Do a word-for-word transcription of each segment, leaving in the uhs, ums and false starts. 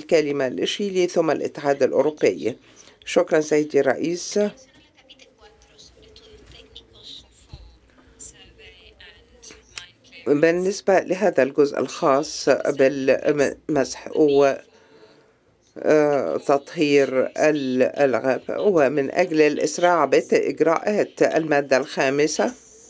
الكلمة لشيلي ثم الاتحاد الأوروبي. شكرا سيدي الرئيس. بالنسبة لهذا الجزء الخاص بالمسح وتطهير الألغام ومن أجل الإسراع بإجراءات المادة الخامسة،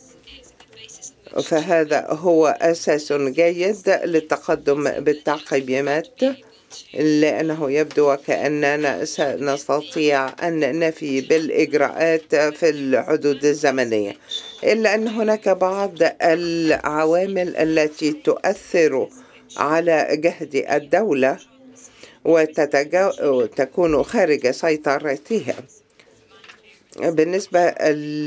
فهذا هو أساس جيد للتقدم بالتعقيبات، لأنه يبدو وكأننا سنستطيع أن نفي بالإجراءات في الحدود الزمنية، إلا أن هناك بعض العوامل التي تؤثر على جهد الدولة وتكون خارج سيطرتها. بالنسبة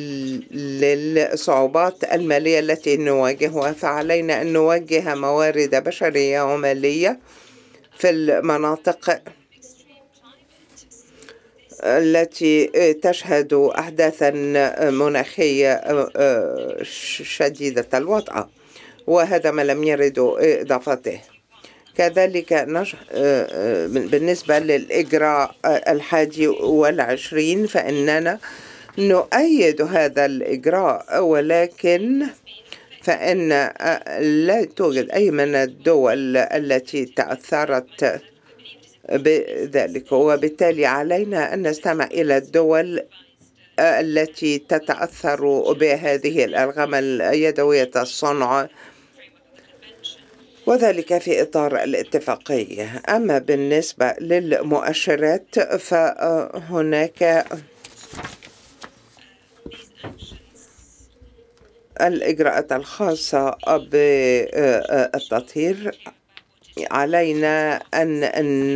للصعوبات المالية التي نواجهها، فعلينا أن نوجه موارد بشرية ومالية في المناطق التي تشهد أحداثا مناخية شديدة الوطأة، وهذا ما لم يرد إضافته. كذلك بالنسبة للإجراء الحادي والعشرين فإننا نؤيد هذا الإجراء، ولكن فإن لا توجد أي من الدول التي تأثرت بذلك، وبالتالي علينا أن نستمع إلى الدول التي تتأثر بهذه الألغام اليدوية الصنع، وذلك في إطار الاتفاقية. أما بالنسبة للمؤشرات فهناك الإجراءات الخاصة بالتطهير. علينا أن